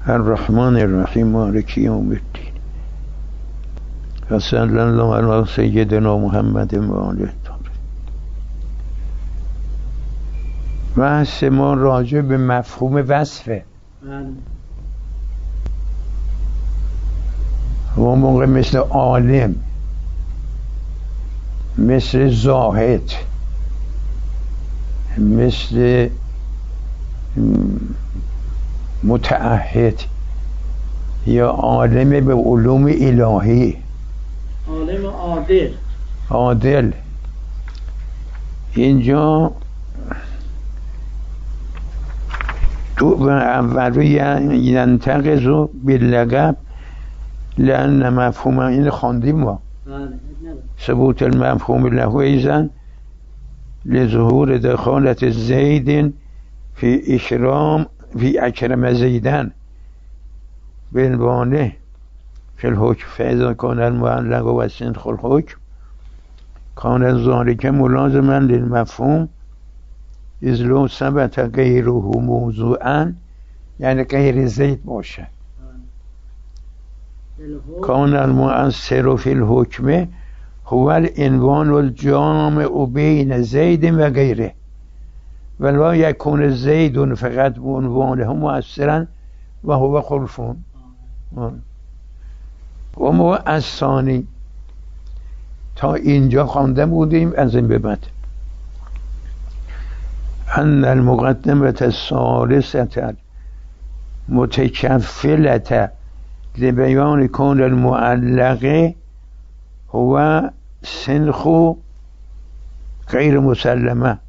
الرحمن الرحیم مالک یوم الدین و صلی الله علی سیدنا محمد و آله الطاهرین. بحث ما راجع به مفهوم وصفه. و موقع مثل عالم، مثل زاهد، مثل متعهد یا عالم به علوم الهی، عالم عادل، اینجا تو اولو ینتقض باللقب لأن مفهوم این خواندیم ما ثبوت المفهوم له ایزن لظهور دخالت زید فی اکرم زیدن بالبانه فی الحکم فاذا کان المعلق و سنخ الحکم کان ذلک ملازما للمفهوم اذ لو ثبت غیره موضوعا، یعنی غیر زید باشه. کان المؤثر فی الحکم هو العنوان الجامع بین زید و غیره ولا یکون زید فقط بعنوانه مؤثرا و هو خلفون. و ما از ثانی تا اینجا خوانده بودیم، از این به بعد ان المقدمه الثالثه متکفلة لبیان کون المعلق هو سنخ غیر مسلمه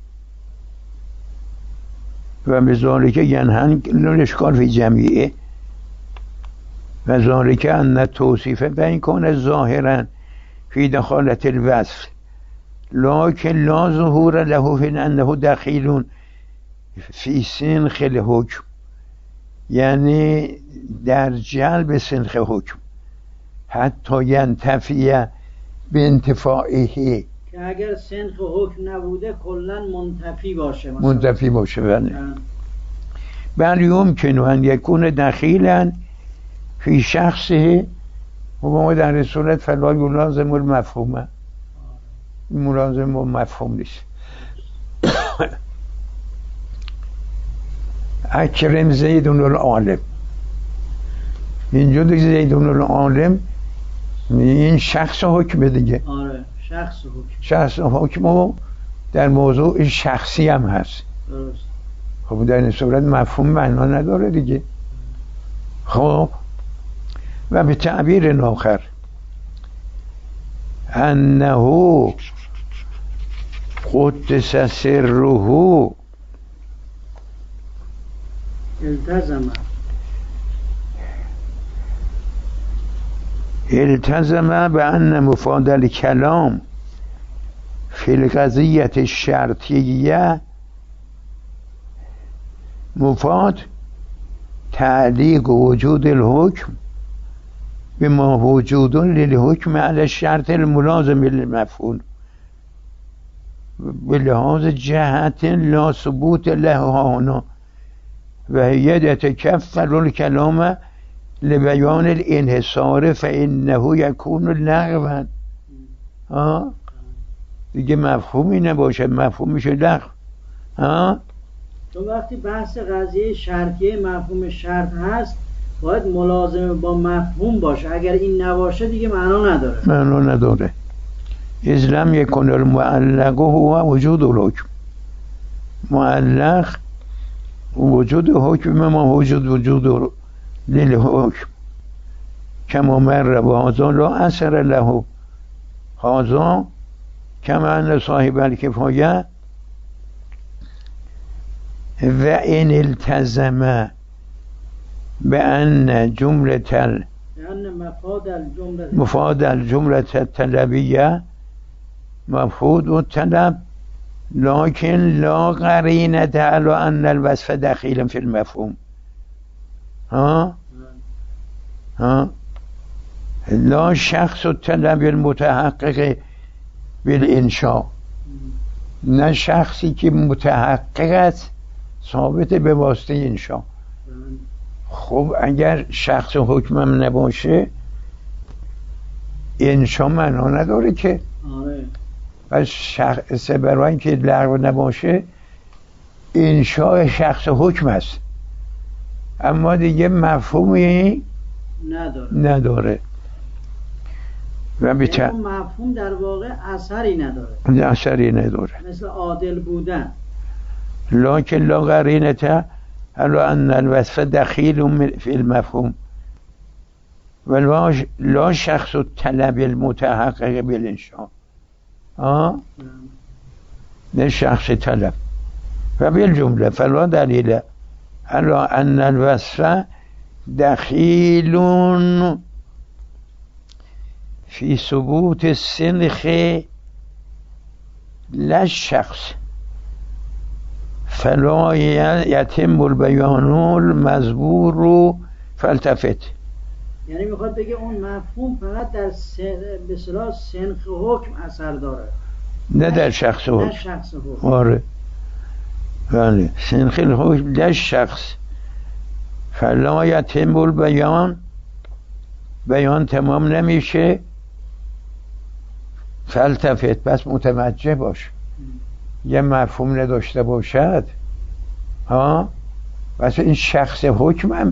و بذالک ینهن الاشکال فی جمیعه و ذالک ان توصیف بین کون ظاهرا فی دخالت الوصف لکن لا ظهور له فی انه دخیل فی سنخ الحکم، یعنی در جلب سنخ حکم حتی ینتفی به انتفاعه، که اگر سنخ حکم نبوده کلا منتفی باشه بل یمکن ان یکون دخیلا فی شخصه و ما در صورت فلا یلازم المفهومه، ملازم مفهوم نیست. اکرم زیدون العالم، اینجا دیگه زیدون العالم این شخص حکم دیگه. آره شخص حکم در موضوع شخصی هم هست. درست. خب در این صورت مفهوم معنا نداره دیگه. خب و به تعبیر آخر انه قدس سره التزم بأن مفاد الكلام في القضية الشرطية مفاد تعلیق وجود الحكم بما وجود للحكم على الشرط الملازم للمفعول بلحاظ جهت لا ثبوت له هنا و هي يتكفل الكلام لبیان الانحصار فانه یکون لغوا. دیگه مفهومی نباشه، مفهوم میشه لغو. تو وقتی بحث قضیه شرطیه مفهوم شرط هست باید ملازم با مفهوم باشه، اگر این نباشه دیگه معنا نداره. اذ لم یکن المعلق هو وجود الحکم، معلق وجود حکم ما وجود للحکم کما مر و هذا لا اثر له هذا کما ان صاحب الکفایه و این التزم بأن جملة مفاد الجملة الطلبية مفهود الطلب لكن لا قرينة على أن الوصف دخيل في المفهوم. لا شخص الطلب المتحقق بالانشاء، نه شخصی که متحقق است ثابت به واسطه انشاء. خب اگر شخص حکمم نباشه انشا معنا نداره که. آره. پس شخص برای اینکه لغو نباشه انشاء شخص حکم است، اما دیگه مفهومی نداره. و مفهوم در واقع اثری نداره مثل عادل بودن. لکن لا قرینته علی ان الوصف دخیل فی المفهوم و لا شخص الطلب المتحقق بالانشاء. نه شخص طلب. و بالجمله فلا دلیل علی ان الوصف دخیل فی ثبوت السنخ لا الشخص فلا یتم البیان المذکور فالتفت. یعنی میخواد بگه اون مفهوم فقط در به اصطلاح سنخ حکم اثر داره، نه در شخص حکم. آره بله، سنخ الحکم در شخص فلا یتم البیان، بیان تمام نمیشه. فالتفت، بس متوجه باش. یه مفهوم نداشته باشد بس این شخص حکم هم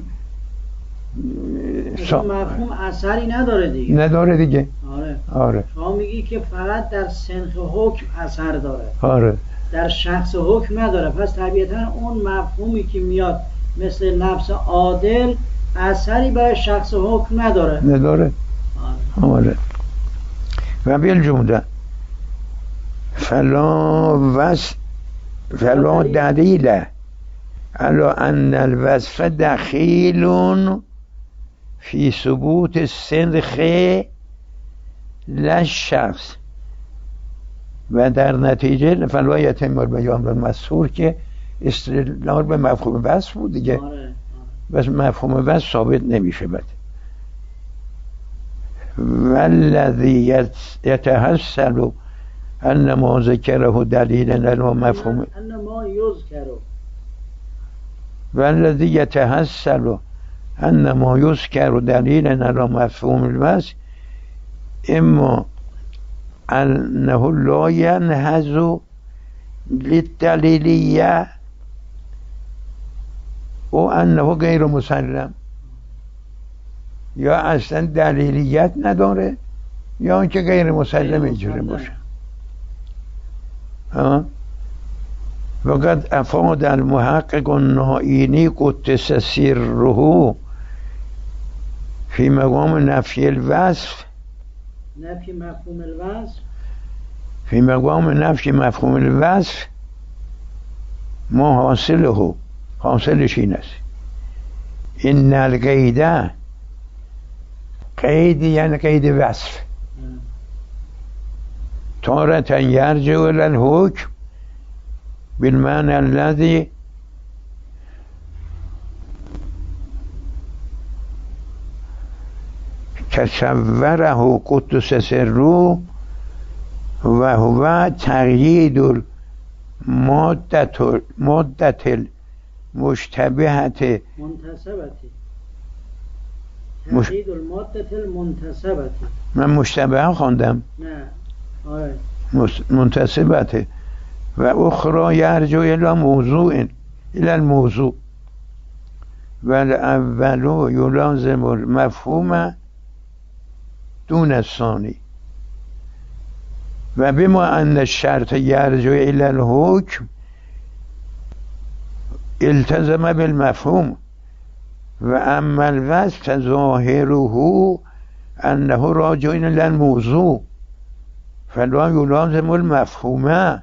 مفهوم اثری نداره دیگه. آره. شما میگی که فقط در سنخ حکم اثر داره. آره. در شخص حکم نداره. پس طبیعتا اون مفهومی که میاد مثل نفس عادل اثری برای شخص حکم نداره. آره. و بالجمله فلا دلیل علی ان الوصف دخیل فی ثبوت السنخ لا الشخص و در نتیجه فلا یتم البیان المذکور که استدلال به مفهوم وصف بود دیگه. بس مفهوم وصف ثابت نمیشه. بعد والذی یتحصل ان ما ذکره دلیل علی مفهوم والذی یتحصل ان ما یذکر دلیل علی مفهوم الوصف اما انه لا ينهض للدلیلیه و انه غیر مسلم، یا اصلا دلیلیت نداره یا اینکه غیر مسلم اینجوری باشه. وقد افاد المحقق النائینی قدس سره فی مقام نفی الوصف فی مقام نفی مفهوم الوصف ما حاصلش این است این القیده، قید یعنی قید وصف، تارة یرجع الی الحکم بالمعنى الذي تصوره قدس سره و هو تقیید المادة المشتبهة تقیید المادة المنتسبة. من مشتبه خواندم. نه آره منتسبته و اخرى یرجع الى الموضوع و الاول یلازم المفهوم دون الثانی و بما ان الشرط یرجع الى الحکم التزم بالمفهوم و اما الوصف ظاهره انه راجع الى الموضوع فلا یلازم المفهوم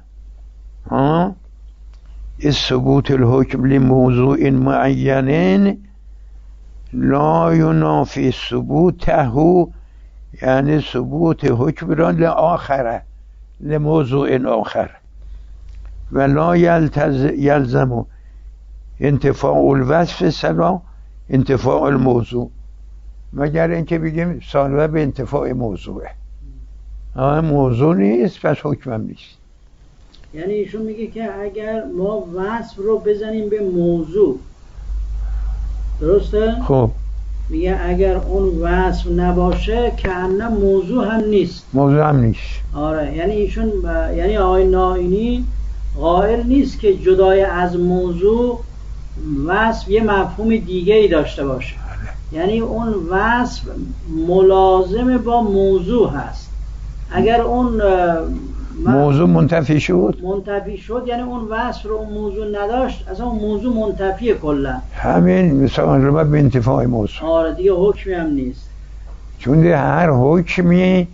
ثبوت الحکم لموضوع معین لا ینافی ثبوته، یعنی ثبوت حکم را لآخره لموضوع آخر و لا یلزم انتفاع الوصف سلا انتفاع الموضوع، مگر اینکه بگیم سالوه به انتفاع موضوعه. موضوع نیست پس حکمم نیست. یعنی ایشون میگه که اگر ما وصف رو بزنیم به موضوع درسته؟ خب میگه اگر اون وصف نباشه که انه موضوع هم نیست. موضوع هم نیست. آره، یعنی ایشون یعنی آقای نائینی قائل نیست که جدای از موضوع وصف یه مفهوم دیگه ای داشته باشه. یعنی اون وصف ملازم با موضوع هست. اگر اون موضوع منتفی شد یعنی اون وصف رو اون موضوع نداشت، اصلا اون موضوع منتفیه کلا. همین مثال رو به انتفاع موضوع. آره دیگه حکمی هم نیست، چون هر حکمی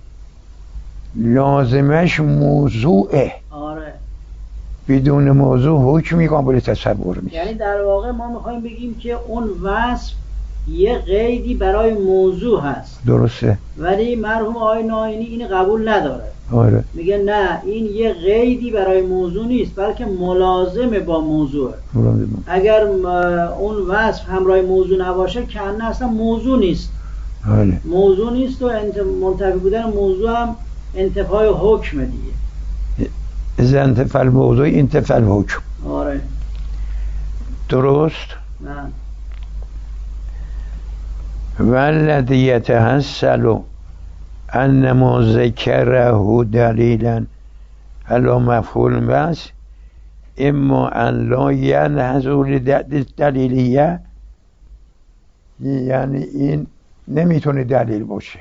لازمش موضوعه. آره، بدون موضوع حکمی قابل تصور نیست. یعنی در واقع ما میخوایم بگیم که اون وصف یه قیدی برای موضوع هست. درسته. ولی مرحوم آقای نائینی این قبول نداره. آره. میگه نه، این یه قیدی برای موضوع نیست بلکه ملازمه با موضوع. اگر اون وصف همراه موضوع نباشه که اصلا موضوع نیست. آره. موضوع نیست و منتفی بودن موضوع هم انتفاع حکم دیگه. اذا انتفع الموضوع انتفع الحکم. آره. درست؟ نه. والذی یتحصل ان ما ذکره دلیلا علی مفعول بس اما ان لا ینحصر دلیلیه، یعنی این نمیتونه دلیل باشه.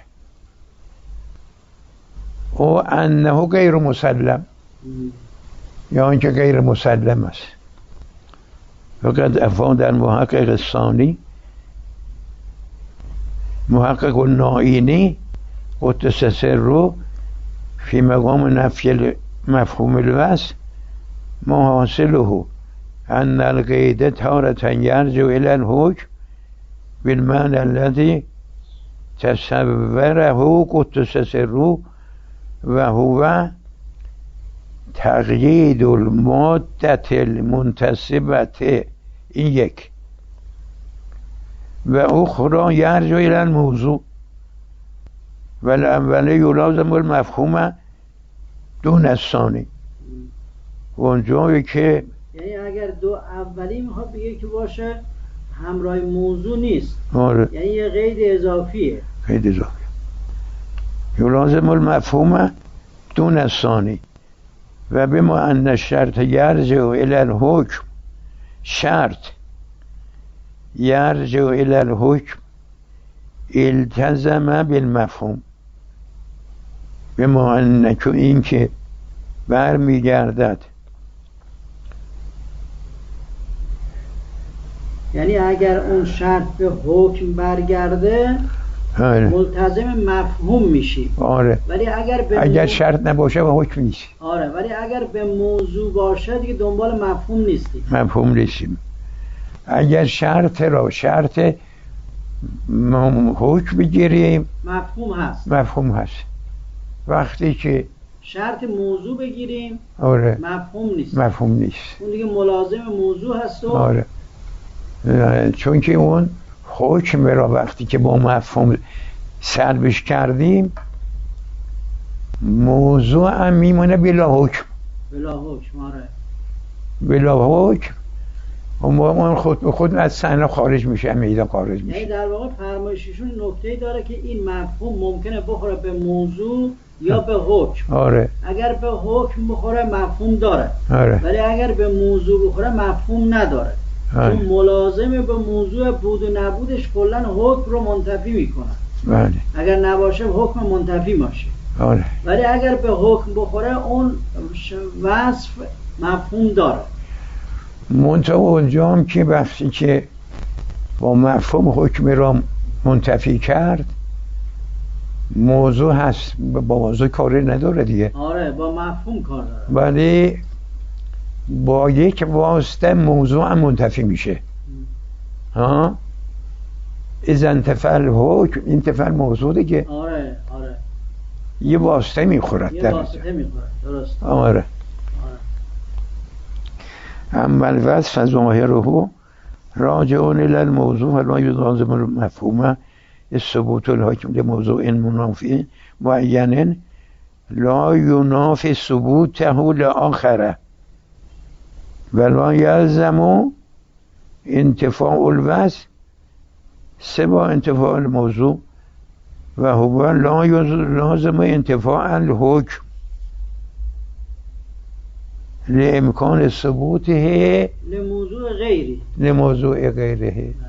او انه غیر مسلم، یا اینکه غیر مسلم است. فقط افاد المحقق الثانی محقق النائینی قدس سره فی مقام نفی مفهوم الوصف ما حاصله ان القید تارة یرجع الی الحکم بالمعنى الذي تصوره قدس سره و هو تقیید المادة المنتسبة، این یک، و اخرى یرجع الی الموضوع و الاول یلازم المفهوم دون الثانی. اونجایی که یعنی اگر دو اولی میخواد بگه که باشه همراه موضوع نیست. آره. یعنی یه قید اضافیه. قید اضافی. یلازم المفهوم دون الثانی و بما ان الشرط یرجع الی الحکم، شرط یرجع الی الحکم التزم بالمفهوم، بما ان که این که برمیگردد، یعنی اگر اون شرط به حکم برگرده آره. ملتزم مفهوم میشی. آره. ولی اگر شرط نباشه و حکم نیست. آره، ولی اگر به موضوع باشه دیگه دنبال مفهوم نیستی. مفهوم نیستیم. اگر شرط حکم بگیریم مفهوم هست. وقتی که شرط موضوع بگیریم آره. مفهوم نیست. اون دیگه ملازم موضوع هست. آره. چون که اون حکم را وقتی که با مفهوم سلبش کردیم موضوع هم میمونه بلا حکم. آره. بلا حکم اون خود به خود از صحنه خارج میشه، میدان خارج میشه. یعنی در واقع فرمایششون نکته‌ای داره که این مفهوم ممکنه بخوره به موضوع یا به حکم. آره. اگر به حکم بخوره مفهوم داره. آره. ولی اگر به موضوع بخوره مفهوم نداره. آره. چون ملازمه به موضوع بود و نبودش کلا حکم رو منتفی میکنه. بله. اگر نباشه حکم منتفی باشه. آره. ولی اگر به حکم بخوره اون وصف مفهوم داره. منطقه اونجا هم که وقتی که با مفهوم حکم را منتفی کرد موضوع هست، با موضوع کاری نداره دیگه. آره، با مفهوم کار داره. ولی با یک واسطه موضوع هم منتفی میشه. ها اذا انتفع الحکم انتفع الموضوع دیگه. آره. یه واسطه میخورد. درست. آره. اما الوصف ظاهره راجع الی الموضوع ولا یلازم المفهوم الثبوت الحاکم لموضوع منافی معین لا ینافی ثبوته لآخره ولا یلزم انتفاع الوصف سه با انتفاع الموضوع و هو لا لازم انتفاع الحکم لامکان ثبوته لموضوع غیری لموضوع غیره.